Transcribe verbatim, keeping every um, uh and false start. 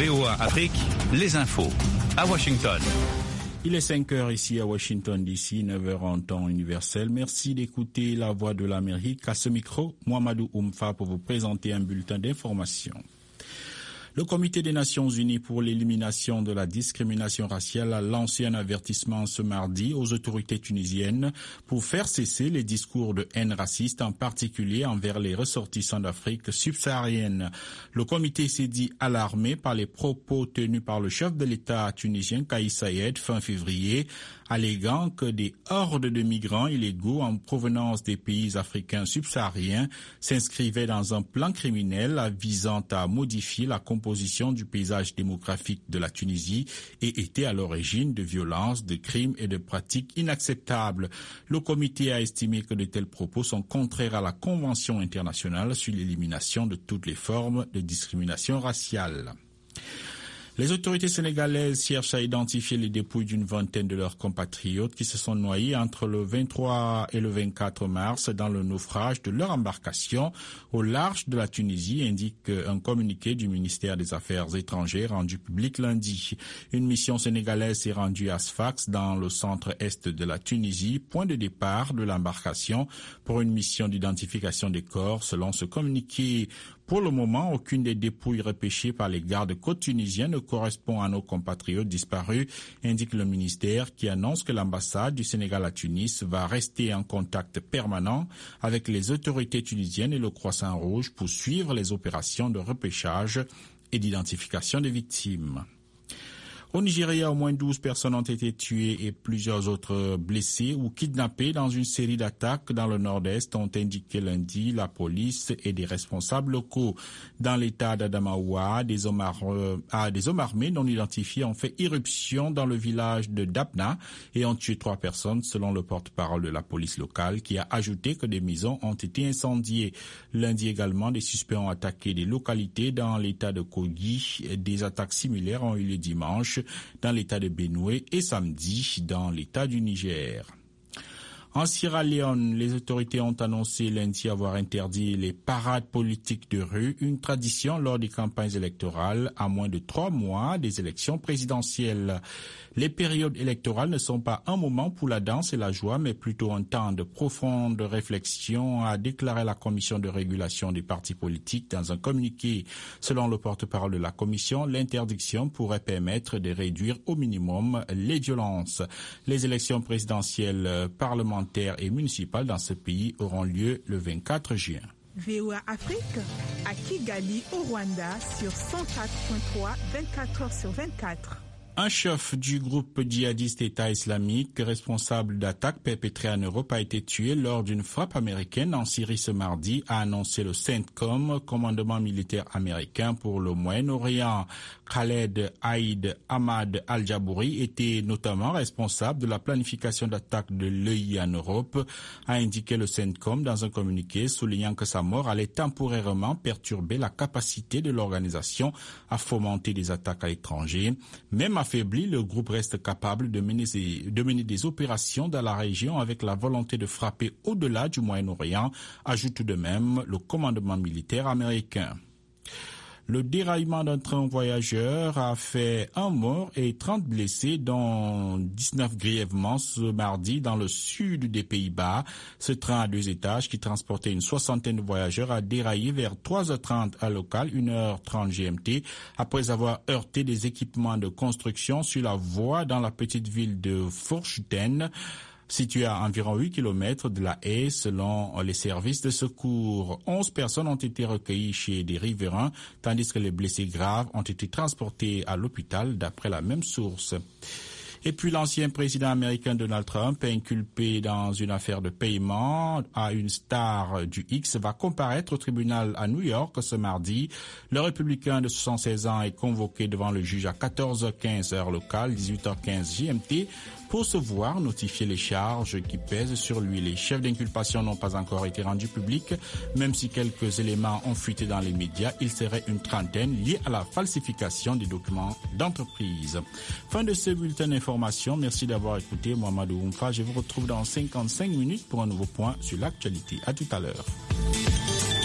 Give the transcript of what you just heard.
V O A Afrique, les infos. À Washington. Il est cinq heures ici à Washington D C, neuf heures en temps universel. Merci d'écouter la Voix de l'Amérique. À ce micro, Mohamedou Oumfa pour vous présenter un bulletin d'information. Le Comité des Nations Unies pour l'élimination de la discrimination raciale a lancé un avertissement ce mardi aux autorités tunisiennes pour faire cesser les discours de haine raciste, en particulier envers les ressortissants d'Afrique subsaharienne. Le comité s'est dit alarmé par les propos tenus par le chef de l'État tunisien Kais Saied fin février, alléguant que des hordes de migrants illégaux en provenance des pays africains subsahariens s'inscrivaient dans un plan criminel visant à modifier la composition du paysage démographique de la Tunisie et étaient à l'origine de violences, de crimes et de pratiques inacceptables. Le comité a estimé que de tels propos sont contraires à la Convention internationale sur l'élimination de toutes les formes de discrimination raciale. Les autorités sénégalaises cherchent à identifier les dépouilles d'une vingtaine de leurs compatriotes qui se sont noyés entre le vingt-trois et le vingt-quatre mars dans le naufrage de leur embarcation au large de la Tunisie, indique un communiqué du ministère des Affaires étrangères rendu public lundi. Une mission sénégalaise s'est rendue à Sfax dans le centre-est de la Tunisie, point de départ de l'embarcation pour une mission d'identification des corps, selon ce communiqué. Pour le moment, aucune des dépouilles repêchées par les gardes-côtes tunisiens ne correspond à nos compatriotes disparus, indique le ministère qui annonce que l'ambassade du Sénégal à Tunis va rester en contact permanent avec les autorités tunisiennes et le Croissant-Rouge pour suivre les opérations de repêchage et d'identification des victimes. Au Nigeria, au moins douze personnes ont été tuées et plusieurs autres blessées ou kidnappées dans une série d'attaques dans le nord-est, ont indiqué lundi la police et des responsables locaux. Dans l'état d'Adamawa, des hommes, ar- des hommes armés non identifiés ont fait irruption dans le village de Dabna et ont tué trois personnes, selon le porte-parole de la police locale, qui a ajouté que des maisons ont été incendiées. Lundi également, des suspects ont attaqué des localités dans l'état de Kogi. Des attaques similaires ont eu lieu dimanche dans l'état de Benue et samedi dans l'état du Niger. En Sierra Leone, les autorités ont annoncé lundi avoir interdit les parades politiques de rue, une tradition lors des campagnes électorales à moins de trois mois des élections présidentielles. Les périodes électorales ne sont pas un moment pour la danse et la joie, mais plutôt un temps de profonde réflexion, a déclaré la Commission de régulation des partis politiques dans un communiqué. Selon le porte-parole de la Commission, l'interdiction pourrait permettre de réduire au minimum les violences. Les élections présidentielles, parlementaires et municipales dans ce pays auront lieu le vingt-quatre juin. V O A Afrique à Kigali au Rwanda sur cent quatre virgule trois, vingt-quatre heures sur vingt-quatre. Un chef du groupe djihadiste État islamique, responsable d'attaques perpétrées en Europe, a été tué lors d'une frappe américaine en Syrie ce mardi, a annoncé le CENTCOM, commandement militaire américain pour le Moyen-Orient. Khaled Aïd Ahmad Al-Jabouri était notamment responsable de la planification d'attaques de l'E I en Europe, a indiqué le CENTCOM dans un communiqué, soulignant que sa mort allait temporairement perturber la capacité de l'organisation à fomenter des attaques à l'étranger. Même affaibli, le groupe reste capable de mener, de mener des opérations dans la région avec la volonté de frapper au-delà du Moyen-Orient, ajoute tout de même le commandement militaire américain. Le déraillement d'un train voyageur a fait un mort et trente blessés, dont dix-neuf grièvement ce mardi dans le sud des Pays-Bas. Ce train à deux étages qui transportait une soixantaine de voyageurs a déraillé vers trois heures trente à local, une heure trente G M T, après avoir heurté des équipements de construction sur la voie dans la petite ville de Forchuten, situé à environ huit kilomètres de la haie, selon les services de secours. onze personnes ont été recueillies chez des riverains, tandis que les blessés graves ont été transportés à l'hôpital, d'après la même source. Et puis l'ancien président américain Donald Trump, inculpé dans une affaire de paiement à une star du X, va comparaître au tribunal à New York ce mardi. Le républicain de soixante-seize ans est convoqué devant le juge à quatorze heures quinze heure locale, dix-huit heures quinze G M T, pour se voir notifier les charges qui pèsent sur lui. Les chefs d'inculpation n'ont pas encore été rendus publics, même si quelques éléments ont fuité dans les médias. Il serait une trentaine liés à la falsification des documents d'entreprise. Fin de ce bulletin d'information. Merci d'avoir écouté. Mohamedou Oumfa. Je vous retrouve dans cinquante-cinq minutes pour un nouveau point sur l'actualité. À tout à l'heure.